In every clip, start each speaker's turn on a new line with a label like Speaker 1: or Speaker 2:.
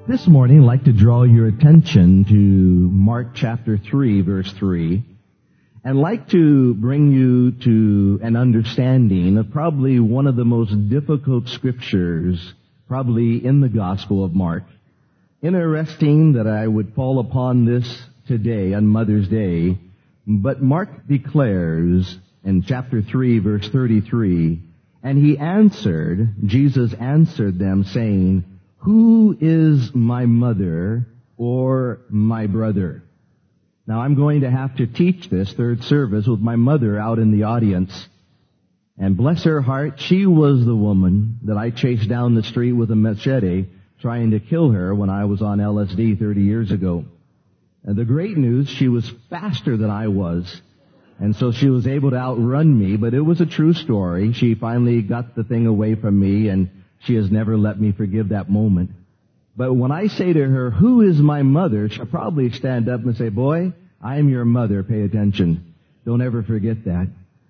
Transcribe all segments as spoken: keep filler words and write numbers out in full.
Speaker 1: This morning, I'd like to draw your attention to Mark chapter three, verse three, and like to bring you to an understanding of probably one of the most difficult scriptures, probably in the Gospel of Mark. Interesting that I would fall upon this today on Mother's Day, but Mark declares in chapter three, verse thirty-three, and he answered, Jesus answered them, saying, "Who is my mother or my brother?" Now I'm going to have to teach this third service with my mother out in the audience. And bless her heart, she was the woman that I chased down the street with a machete trying to kill her when I was on L S D thirty years ago. And the great news, she was faster than I was. And so she was able to outrun me, but it was a true story. She finally got the thing away from me, and she has never let me forgive that moment. But when I say to her, "Who is my mother?" she'll probably stand up and say, "Boy, I am your mother. Pay attention. Don't ever forget that."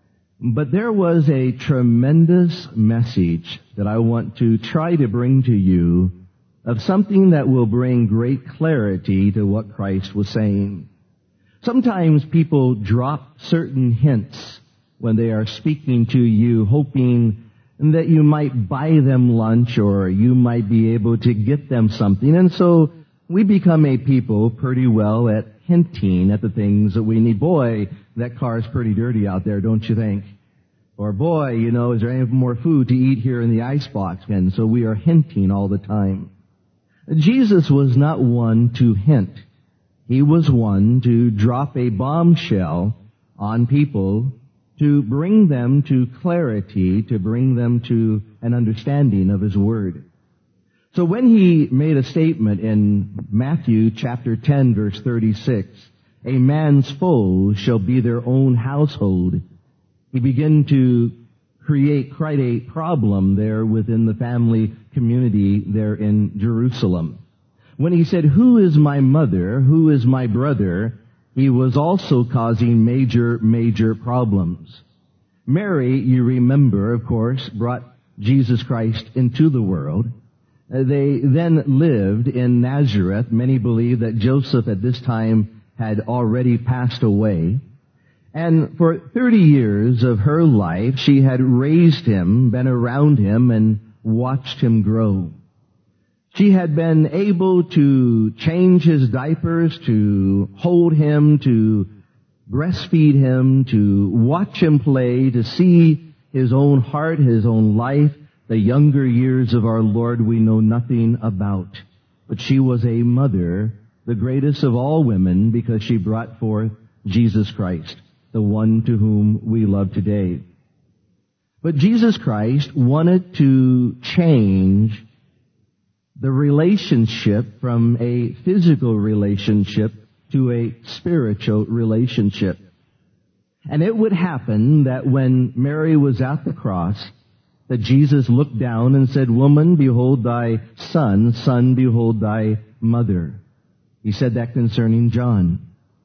Speaker 1: But there was a tremendous message that I want to try to bring to you of something that will bring great clarity to what Christ was saying. Sometimes people drop certain hints when they are speaking to you, hoping that you might buy them lunch or you might be able to get them something. And so we become a people pretty well at hinting at the things that we need. Boy, that car's pretty dirty out there, don't you think? Or boy, you know, is there any more food to eat here in the icebox? And so we are hinting all the time. Jesus was not one to hint. He was one to drop a bombshell on people to bring them to clarity, to bring them to an understanding of His Word. So when He made a statement in Matthew chapter ten, verse thirty-six, "A man's foes shall be their own household," He began to create quite a problem there within the family community there in Jerusalem. When He said, "Who is my mother? Who is my brother?" He was also causing major, major problems. Mary, you remember, of course, brought Jesus Christ into the world. They then lived in Nazareth. Many believe that Joseph at this time had already passed away. And for thirty years of her life, she had raised him, been around him, and watched him grow. She had been able to change his diapers, to hold him, to breastfeed him, to watch him play, to see his own heart, his own life. The younger years of our Lord we know nothing about. But she was a mother, the greatest of all women, because she brought forth Jesus Christ, the one to whom we love today. But Jesus Christ wanted to change the relationship from a physical relationship to a spiritual relationship. And it would happen that when Mary was at the cross, that Jesus looked down and said, "Woman, behold thy son. Son, behold thy mother." He said that concerning John.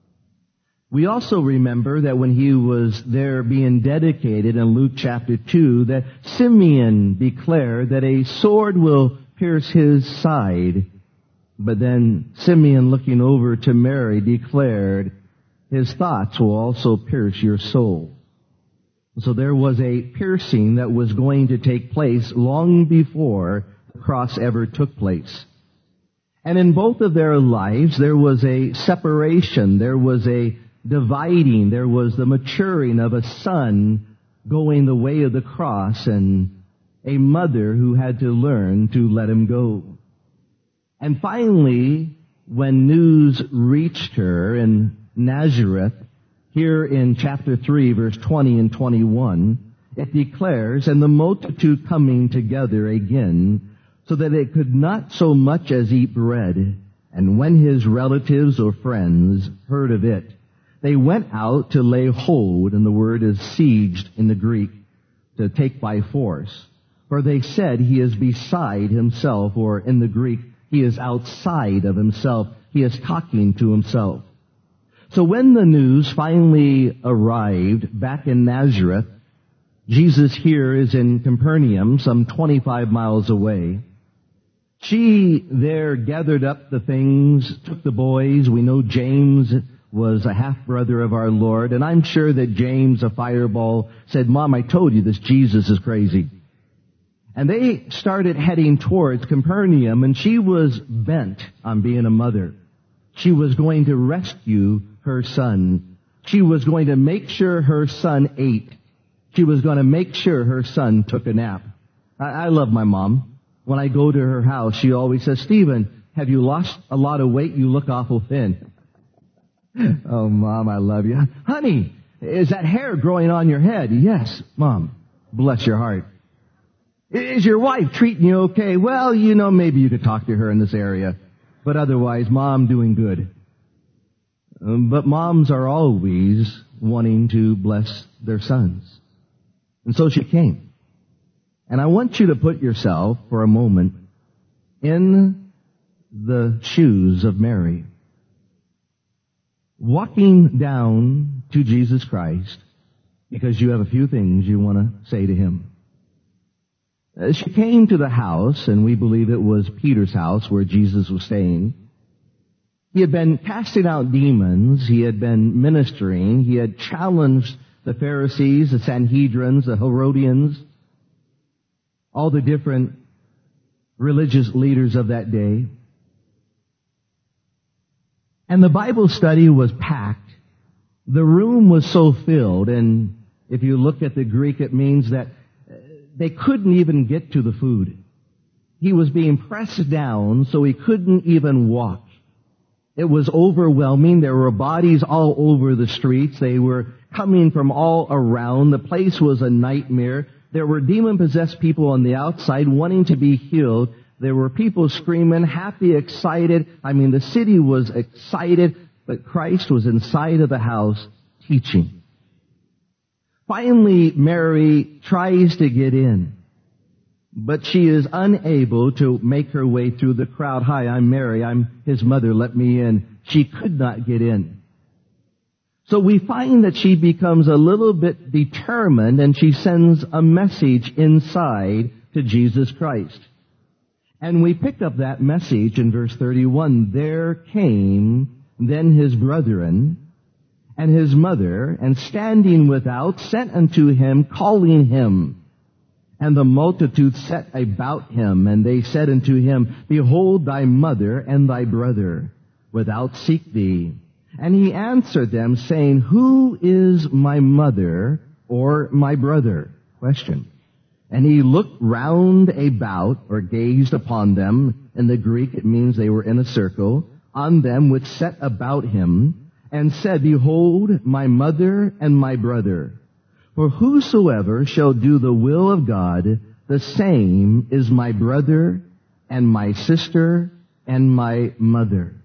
Speaker 1: We also remember that when he was there being dedicated in Luke chapter two, that Simeon declared that a sword will pierce his side. But then Simeon, looking over to Mary, declared, "His thoughts will also pierce your soul." So there was a piercing that was going to take place long before the cross ever took place. And in both of their lives, there was a separation, there was a dividing, there was the maturing of a son going the way of the cross, and a mother who had to learn to let him go. And finally, when news reached her in Nazareth, here in chapter three, verse twenty and twenty-one, it declares, "And the multitude coming together again, so that it could not so much as eat bread. And when his relatives or friends heard of it, they went out to lay hold," and the word is sieged in the Greek, to take by force. For they said, "He is beside himself," or in the Greek, he is outside of himself. He is talking to himself. So when the news finally arrived back in Nazareth, Jesus here is in Capernaum, some twenty-five miles away. She there gathered up the things, took the boys. We know James was a half-brother of our Lord, and I'm sure that James, a fireball, said, Mom, I told you this Jesus is crazy. And they started heading towards Capernaum, and she was bent on being a mother. She was going to rescue her son. She was going to make sure her son ate. She was going to make sure her son took a nap. I, I love my mom. When I go to her house, she always says, Stephen, have you lost a lot of weight? You look awful thin. Oh, Mom, I love you. Honey, is that hair growing on your head? Yes, Mom. Bless your heart. Is your wife treating you okay? Well, you know, maybe you could talk to her in this area. But otherwise, Mom, doing good. Um, but moms are always wanting to bless their sons. And so she came. And I want you to put yourself for a moment in the shoes of Mary. Walking down to Jesus Christ because you have a few things you want to say to Him. Uh, she came to the house, and we believe it was Peter's house where Jesus was staying. He had been casting out demons. He had been ministering. He had challenged the Pharisees, the Sanhedrins, the Herodians, all the different religious leaders of that day. And the Bible study was packed. The room was so filled, and if you look at the Greek, it means that they couldn't even get to the food. He was being pressed down, so he couldn't even walk. It was overwhelming. There were bodies all over the streets. They were coming from all around. The place was a nightmare. There were demon-possessed people on the outside wanting to be healed. There were people screaming, happy, excited. I mean, the city was excited, but Christ was inside of the house teaching. Finally, Mary tries to get in, but she is unable to make her way through the crowd. Hi, I'm Mary. I'm His mother. Let me in. She could not get in. So we find that she becomes a little bit determined, and she sends a message inside to Jesus Christ. And we pick up that message in verse thirty-one. There came then his brethren and his mother, and standing without, sent unto him, calling him. And the multitude set about him, and they said unto him, Behold, thy mother and thy brother without seek thee. And he answered them, saying, Who is my mother or my brother? Question. And he looked round about, or gazed upon them. In the Greek, it means they were in a circle, on them which set about him, and said, Behold, my mother and my brother. For whosoever shall do the will of God, the same is my brother and my sister and my mother.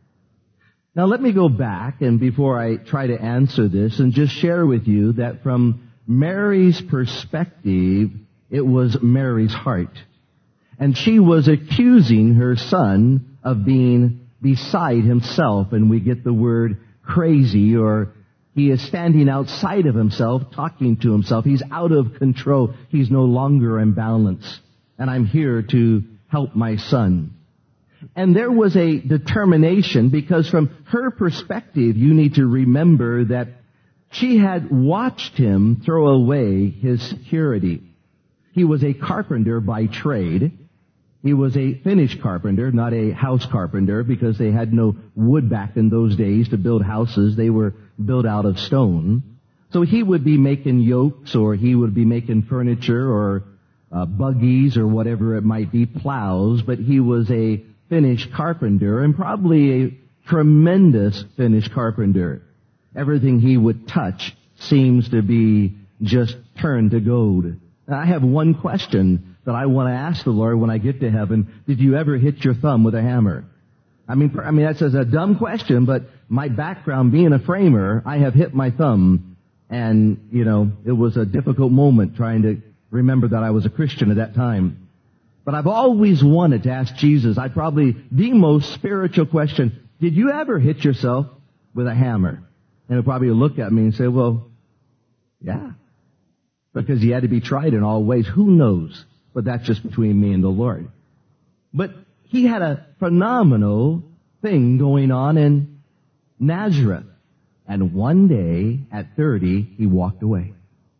Speaker 1: Now let me go back, and before I try to answer this, and just share with you that from Mary's perspective, it was Mary's heart. And she was accusing her son of being beside himself, and we get the word crazy, or he is standing outside of himself, talking to himself. He's out of control. He's no longer in balance. And I'm here to help my son. And there was a determination, because from her perspective, you need to remember that she had watched him throw away his security. He was a carpenter by trade. He was a finished carpenter, not a house carpenter, because they had no wood back in those days to build houses. They were built out of stone. So he would be making yokes, or he would be making furniture, or uh, buggies, or whatever it might be, plows, but he was a finished carpenter, and probably a tremendous finished carpenter. Everything he would touch seems to be just turned to gold. I have one question that I want to ask the Lord when I get to heaven. Did you ever hit your thumb with a hammer? I mean, I mean, that's a dumb question, but my background being a framer, I have hit my thumb, and, you know, it was a difficult moment trying to remember that I was a Christian at that time. But I've always wanted to ask Jesus, I probably, the most spiritual question, did you ever hit yourself with a hammer? And he'll probably look at me and say, well, yeah. Because he had to be tried in all ways. Who knows? But that's just between me and the Lord. But he had a phenomenal thing going on in Nazareth. And one day, at thirty, he walked away.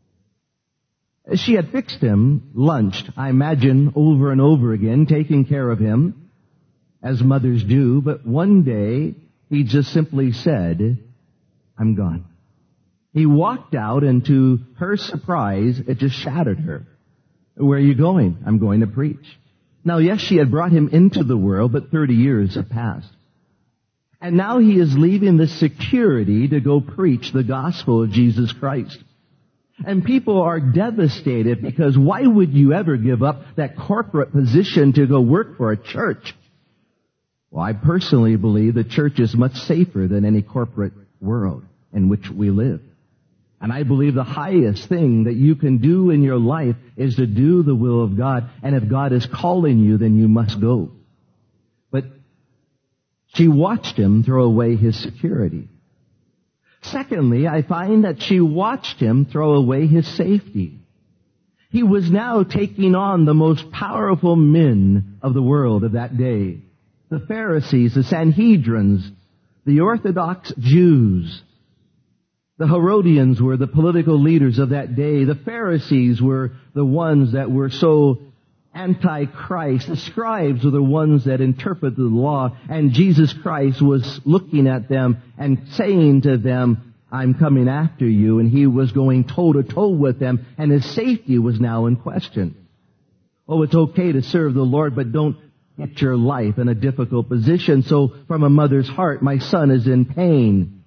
Speaker 1: She had fixed him, lunched, I imagine, over and over again, taking care of him, as mothers do. But one day, he just simply said, I'm gone. He walked out, and to her surprise, it just shattered her. Where are you going? I'm going to preach. Now, yes, she had brought him into the world, but thirty years have passed. And now he is leaving the security to go preach the gospel of Jesus Christ. And people are devastated because why would you ever give up that corporate position to go work for a church? Well, I personally believe the church is much safer than any corporate world in which we live. And I believe the highest thing that you can do in your life is to do the will of God. And if God is calling you, then you must go. But she watched him throw away his security. Secondly, I find that she watched him throw away his safety. He was now taking on the most powerful men of the world of that day. The Pharisees, the Sanhedrins, the Orthodox Jews. The Herodians were the political leaders of that day. The Pharisees were the ones that were so anti-Christ. The scribes were the ones that interpreted the law. And Jesus Christ was looking at them and saying to them, I'm coming after you. And he was going toe-to-toe with them. And his safety was now in question. Oh, it's okay to serve the Lord, but don't get your life in a difficult position. So from a mother's heart, my son is in pain.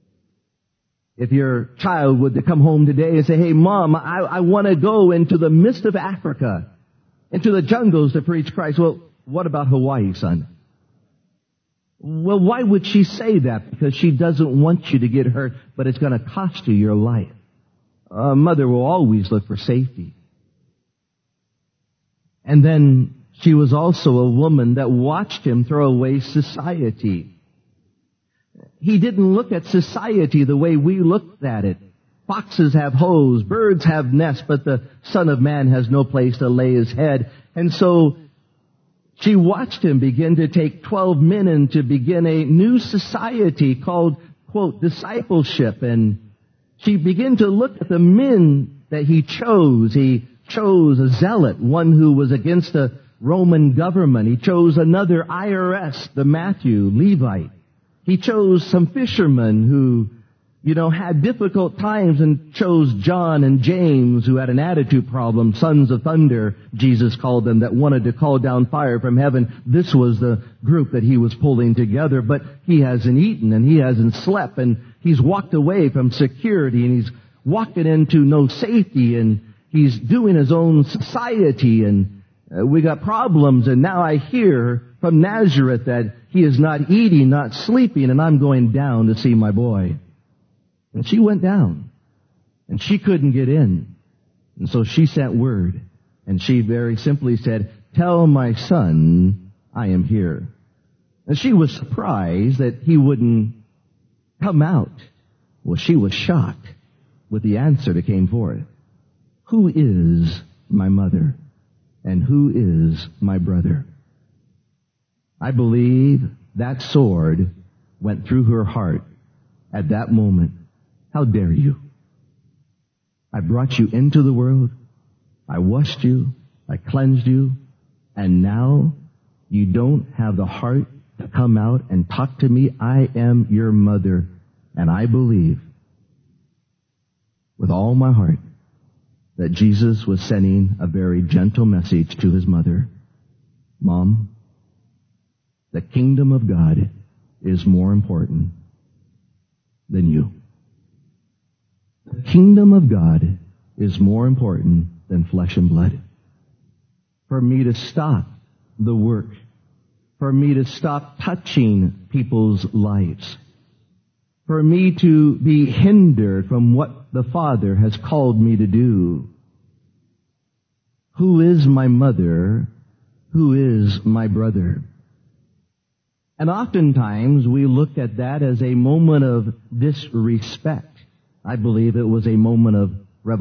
Speaker 1: If your child would come home today and say, hey, Mom, I, I want to go into the midst of Africa, into the jungles to preach Christ. Well, what about Hawaii, son? Well, why would she say that? Because she doesn't want you to get hurt, but it's going to cost you your life. A mother will always look for safety. And then she was also a woman that watched him throw away society. He didn't look at society the way we looked at it. Foxes have holes, birds have nests, but the Son of Man has no place to lay his head. And so she watched him begin to take twelve men and to begin a new society called, quote, discipleship. And she began to look at the men that he chose. He chose a zealot, one who was against the Roman government. He chose another I R S, the Matthew, Levite. He chose some fishermen who, you know, had difficult times, and chose John and James, who had an attitude problem, sons of thunder, Jesus called them, that wanted to call down fire from heaven. This was the group that he was pulling together, but he hasn't eaten and he hasn't slept, and he's walked away from security, and he's walking into no safety, and he's doing his own society, and uh, we got problems, and now I hear from Nazareth that he is not eating, not sleeping, and I'm going down to see my boy. And she went down, and she couldn't get in. And so she sent word, and she very simply said, tell my son I am here. And she was surprised that he wouldn't come out. Well, she was shocked with the answer that came forth. Who is my mother, and who is my brother? I believe that sword went through her heart at that moment. How dare you? I brought you into the world. I washed you. I cleansed you. And now you don't have the heart to come out and talk to me. I am your mother. And I believe with all my heart that Jesus was sending a very gentle message to his mother. Mom, the kingdom of God is more important than you. The kingdom of God is more important than flesh and blood. For me to stop the work, for me to stop touching people's lives, for me to be hindered from what the Father has called me to do. Who is my mother? Who is my brother? And oftentimes we look at that as a moment of disrespect. I believe it was a moment of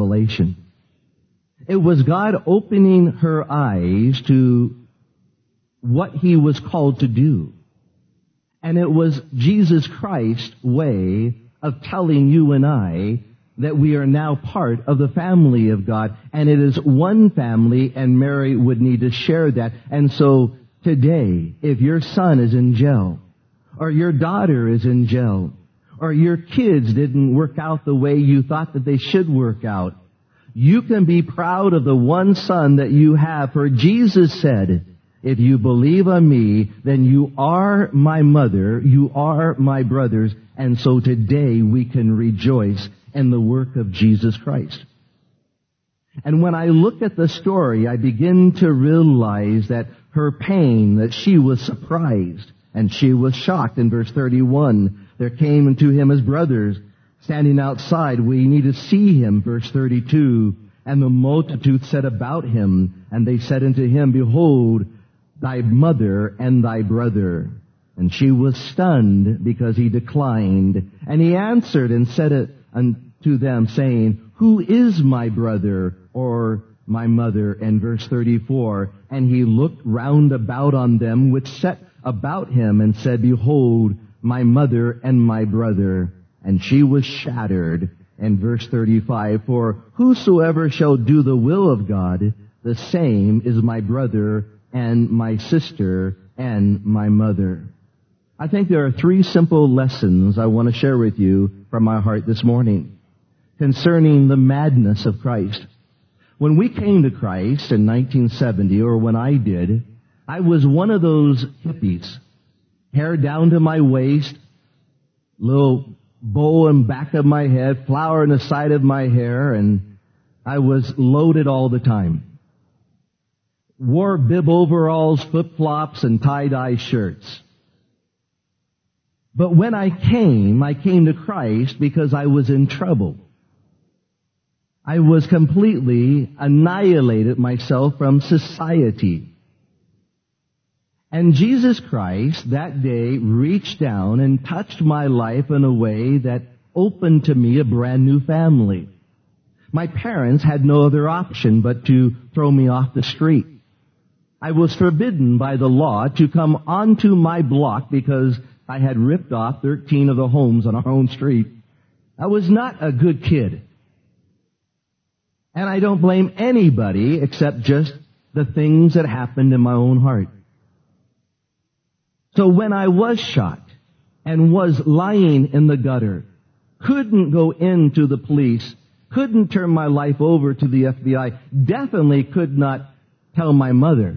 Speaker 1: revelation. It was God opening her eyes to what he was called to do. And it was Jesus Christ's way of telling you and I that we are now part of the family of God. And it is one family, and Mary would need to share that. And so today, if your son is in jail, or your daughter is in jail, or your kids didn't work out the way you thought that they should work out, you can be proud of the one son that you have. For Jesus said, if you believe on me, then you are my mother, you are my brothers. And so today we can rejoice in the work of Jesus Christ. And when I look at the story, I begin to realize that her pain, that she was surprised and she was shocked. In verse thirty-one, there came to him his brothers standing outside. We need to see him. Verse thirty-two, and the multitude said about him, and they said unto him, behold, thy mother and thy brother. And she was stunned because he declined. And he answered and said unto them, saying, who is my brother or my mother? And verse thirty-four, and he looked round about on them which sat about him, and said, behold, my mother and my brother. And she was shattered. And verse thirty-five, for whosoever shall do the will of God, the same is my brother and my sister and my mother. I think there are three simple lessons I want to share with you from my heart this morning concerning the madness of Christ. When we came to Christ in nineteen seventy, or when I did, I was one of those hippies, hair down to my waist, little bow in back of my head, flower in the side of my hair, and I was loaded all the time. Wore bib overalls, flip-flops, and tie-dye shirts. But when I came, I came to Christ because I was in trouble. I was completely annihilated myself from society. And Jesus Christ that day reached down and touched my life in a way that opened to me a brand new family. My parents had no other option but to throw me off the street. I was forbidden by the law to come onto my block because I had ripped off thirteen of the homes on our own street. I was not a good kid. And I don't blame anybody except just the things that happened in my own heart. So when I was shot and was lying in the gutter, couldn't go into the police, couldn't turn my life over to the F B I, definitely could not tell my mother,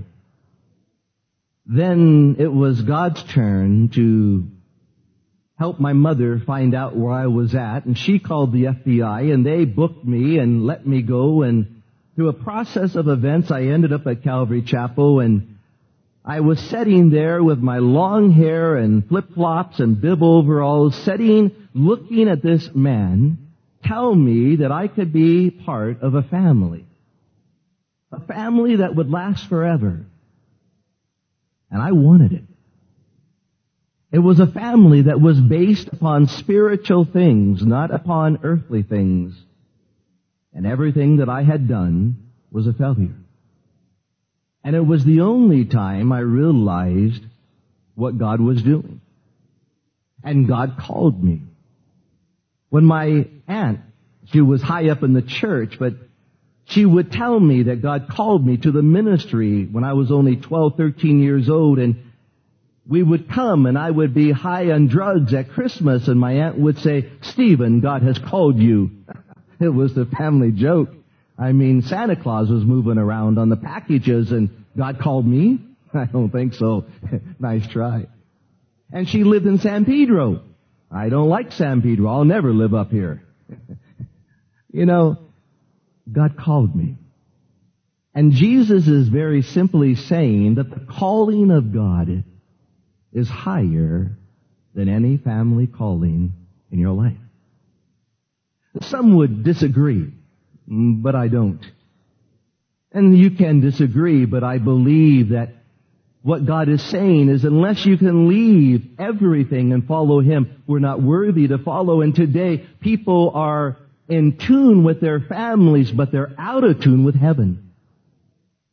Speaker 1: then it was God's turn to help my mother find out where I was at. And she called the F B I, and they booked me and let me go. And through a process of events, I ended up at Calvary Chapel, and I was sitting there with my long hair and flip-flops and bib overalls, sitting, looking at this man tell me that I could be part of a family. A family that would last forever. And I wanted it. It was a family that was based upon spiritual things, not upon earthly things. And everything that I had done was a failure. And it was the only time I realized what God was doing. And God called me. When my aunt, she was high up in the church, but she would tell me that God called me to the ministry when I was only twelve, thirteen years old, and we would come and I would be high on drugs at Christmas, and my aunt would say, Stephen, God has called you. It was the family joke. I mean, Santa Claus was moving around on the packages, and God called me? I don't think so. Nice try. And she lived in San Pedro. I don't like San Pedro. I'll never live up here. You know, God called me. And Jesus is very simply saying that the calling of God is higher than any family calling in your life. Some would disagree, but I don't. And you can disagree, but I believe that what God is saying is unless you can leave everything and follow Him, we're not worthy to follow. And today, people are in tune with their families, but they're out of tune with heaven.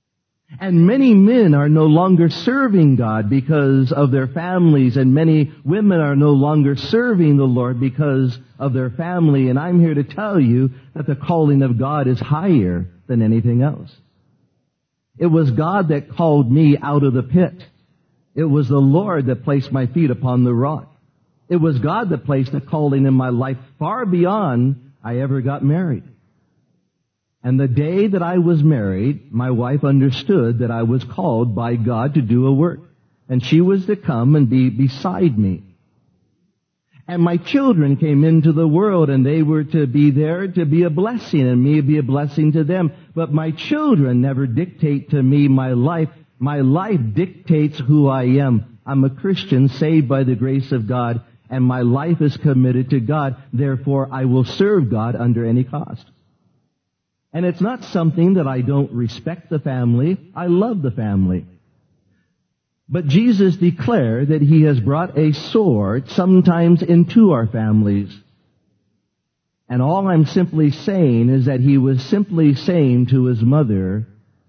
Speaker 1: And many men are no longer serving God because of their families, and many women are no longer serving the Lord because of their family. And I'm here to tell you that the calling of God is higher than anything else. It was God that called me out of the pit. It was the Lord that placed my feet upon the rock. It was God that placed a calling in my life far beyond I ever got married. And the day that I was married, my wife understood that I was called by God to do a work. And she was to come and be beside me. And my children came into the world, and they were to be there to be a blessing, and me be a blessing to them. But my children never dictate to me my life. My life dictates who I am. I'm a Christian saved by the grace of God, and my life is committed to God. Therefore, I will serve God under any cost. And it's not something that I don't respect the family. I love the family. But Jesus declared that He has brought a sword sometimes into our families. And all I'm simply saying is that He was simply saying to His mother,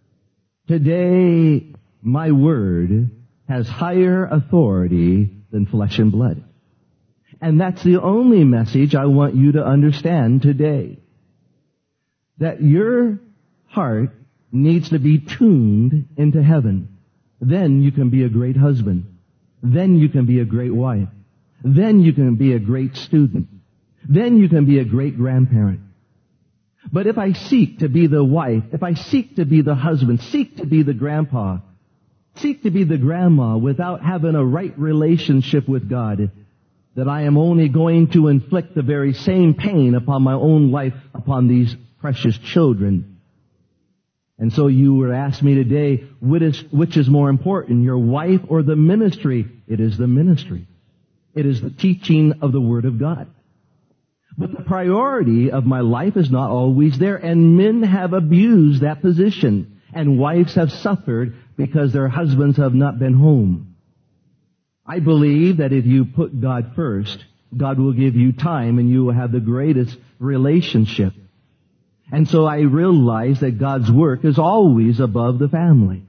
Speaker 1: today my word has higher authority than flesh and blood. And that's the only message I want you to understand today. That your heart needs to be tuned into heaven. Then you can be a great husband. Then you can be a great wife. Then you can be a great student. Then you can be a great grandparent. But if I seek to be the wife, if I seek to be the husband, seek to be the grandpa, seek to be the grandma without having a right relationship with God, that I am only going to inflict the very same pain upon my own life, upon these precious children. And so you were asked me today, which is, which is more important, your wife or the ministry? It is the ministry. It is the teaching of the Word of God. But the priority of my life is not always there, and men have abused that position, and wives have suffered because their husbands have not been home. I believe that if you put God first, God will give you time and you will have the greatest relationship. And so I realize that God's work is always above the family.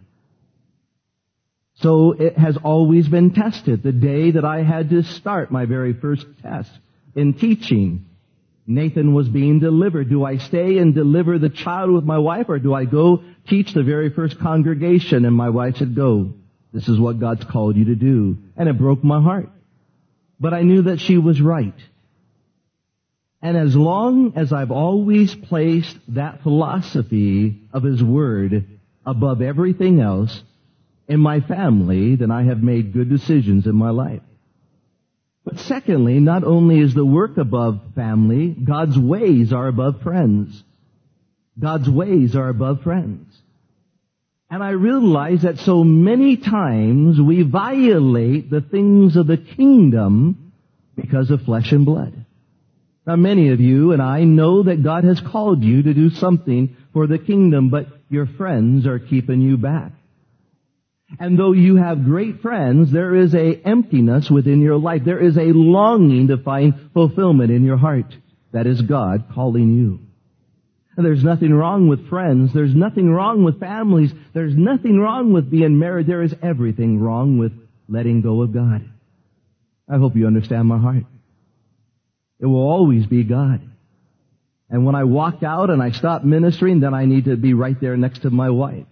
Speaker 1: So it has always been tested. The day that I had to start my very first test in teaching, Nathan was being delivered. Do I stay and deliver the child with my wife, or do I go teach the very first congregation? And my wife said, go. This is what God's called you to do. And it broke my heart. But I knew that she was right. And as long as I've always placed that philosophy of His Word above everything else in my family, then I have made good decisions in my life. But secondly, not only is the work above family, God's ways are above friends. God's ways are above friends. And I realize that so many times we violate the things of the kingdom because of flesh and blood. Now, many of you and I know that God has called you to do something for the kingdom, but your friends are keeping you back. And though you have great friends, there is a emptiness within your life. There is a longing to find fulfillment in your heart. That is God calling you. And there's nothing wrong with friends. There's nothing wrong with families. There's nothing wrong with being married. There is everything wrong with letting go of God. I hope you understand my heart. It will always be God. And when I walk out and I stop ministering, then I need to be right there next to my wife.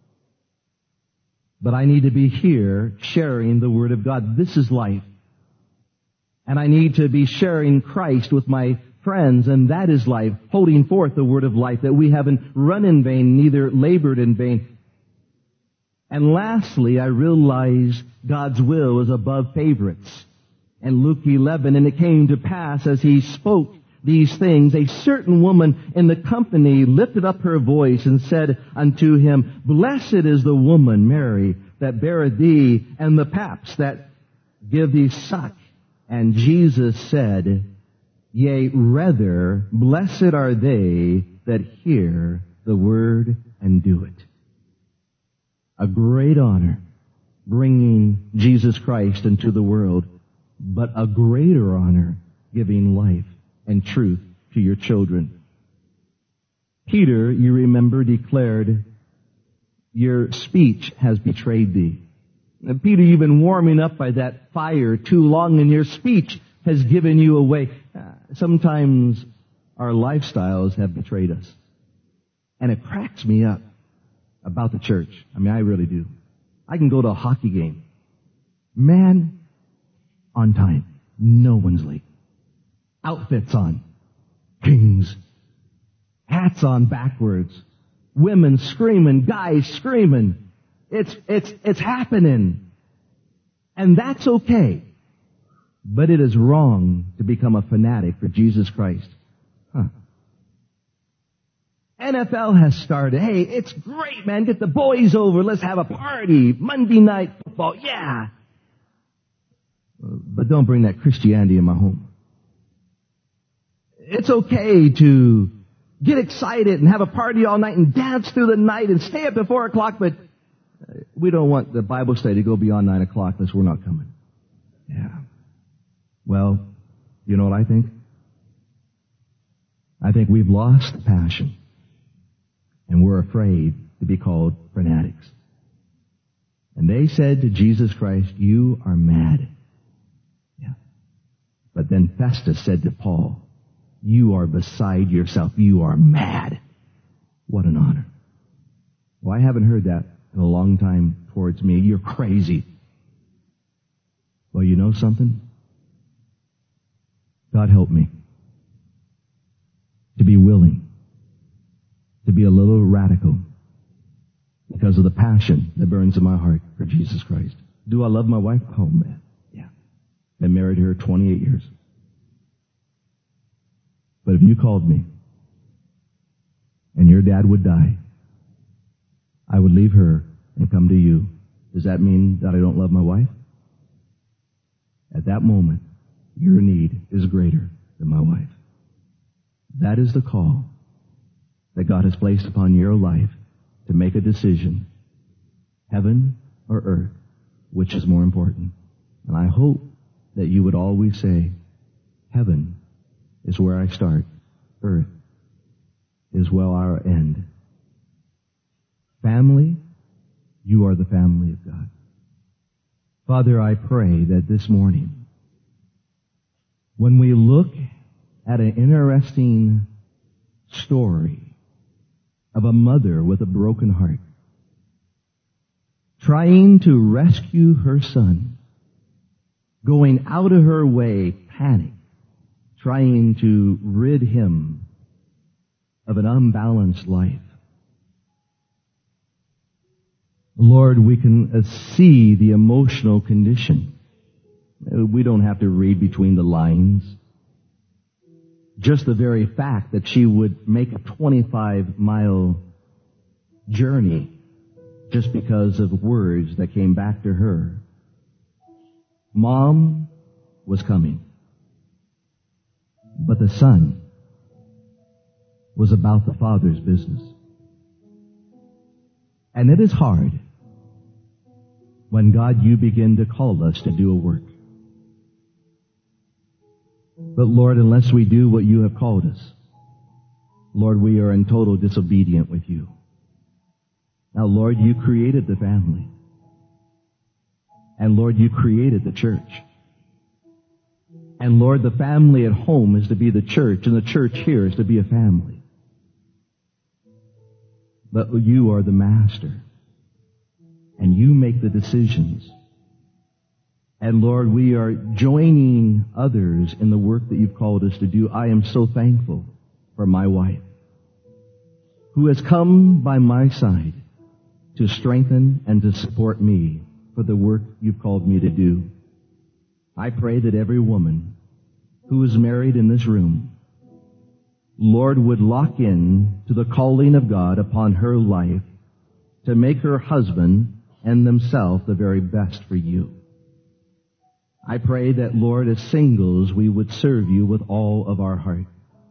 Speaker 1: But I need to be here sharing the Word of God. This is life. And I need to be sharing Christ with my friends, and that is life, holding forth the Word of life, that we haven't run in vain, neither labored in vain. And lastly, I realize God's will is above favorites. In Luke eleven, and it came to pass as He spoke these things, a certain woman in the company lifted up her voice and said unto Him, Blessed is the woman, Mary, that beareth thee, and the paps that give thee suck. And Jesus said, Yea, rather, blessed are they that hear the word and do it. A great honor, bringing Jesus Christ into the world, but a greater honor, giving life and truth to your children. Peter, you remember, declared your speech has betrayed thee. And Peter, you've been warming up by that fire too long, and your speech has given you away. Uh, sometimes our lifestyles have betrayed us. And it cracks me up about the church. I mean, I really do. I can go to a hockey game. Man, on time. No one's late. Outfits on. Kings. Hats on backwards. Women screaming. Guys screaming. It's, it's, it's happening. And that's okay. But it is wrong to become a fanatic for Jesus Christ. Huh. N F L has started. Hey, it's great, man. Get the boys over. Let's have a party. Monday night football. Yeah. But don't bring that Christianity in my home. It's okay to get excited and have a party all night and dance through the night and stay up at four o'clock, but we don't want the Bible study to go beyond nine o'clock unless we're not coming. Yeah. Well, you know what I think? I think we've lost passion. And we're afraid to be called fanatics. And they said to Jesus Christ, you are mad. Yeah. But then Festus said to Paul, you are beside yourself. You are mad. What an honor. Well, I haven't heard that in a long time towards me. You're crazy. Well, you know something? God help me to be willing to be a little radical because of the passion that burns in my heart for Jesus Christ. Do I love my wife? Oh, man. Yeah. Been married her twenty-eight years. But if you called me and your dad would die, I would leave her and come to you. Does that mean that I don't love my wife? At that moment, your need is greater than my wife. That is the call that God has placed upon your life to make a decision, heaven or earth, which is more important. And I hope that you would always say, heaven is where I start, earth is where I end. Family, you are the family of God. Father, I pray that this morning, when we look at an interesting story of a mother with a broken heart, trying to rescue her son, going out of her way, panic, trying to rid him of an unbalanced life. Lord, we can uh, see the emotional condition. We don't have to read between the lines. Just the very fact that she would make a twenty-five mile journey just because of words that came back to her. Mom was coming. But the son was about the Father's business. And it is hard when, God, you begin to call us to do a work. But Lord, unless we do what you have called us, Lord, we are in total disobedience with you. Now, Lord, you created the family. And Lord, you created the church. And Lord, the family at home is to be the church, and the church here is to be a family. But you are the master. And you make the decisions. And Lord, we are joining others in the work that you've called us to do. I am so thankful for my wife, who has come by my side to strengthen and to support me for the work you've called me to do. I pray that every woman who is married in this room, Lord, would lock in to the calling of God upon her life to make her husband and themselves the very best for you. I pray that, Lord, as singles, we would serve you with all of our heart.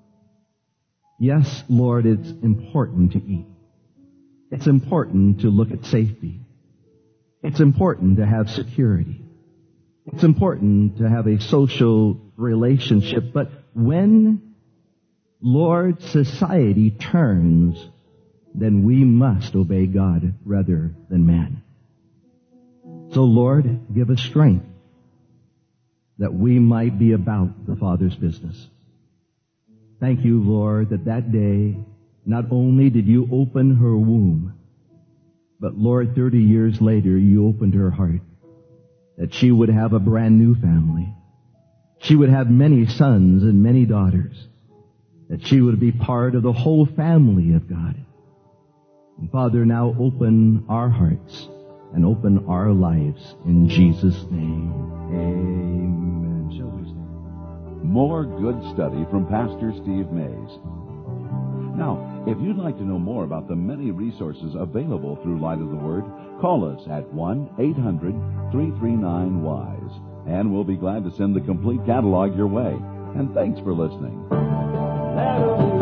Speaker 1: Yes, Lord, it's important to eat. It's important to look at safety. It's important to have security. It's important to have a social relationship. But when, Lord, society turns then we must obey God rather than man. So, Lord, give us strength that we might be about the Father's business. Thank you, Lord, that that day, not only did you open her womb, but Lord, thirty years later, you opened her heart, that she would have a brand new family. She would have many sons and many daughters, that she would be part of the whole family of God. And Father, now open our hearts and open our lives in Jesus' name. Amen. Shall we stand?
Speaker 2: More good study from Pastor Steve Mays. Now, if you'd like to know more about the many resources available through Light of the Word, call us at one eight hundred three three nine WISE, and we'll be glad to send the complete catalog your way. And thanks for listening.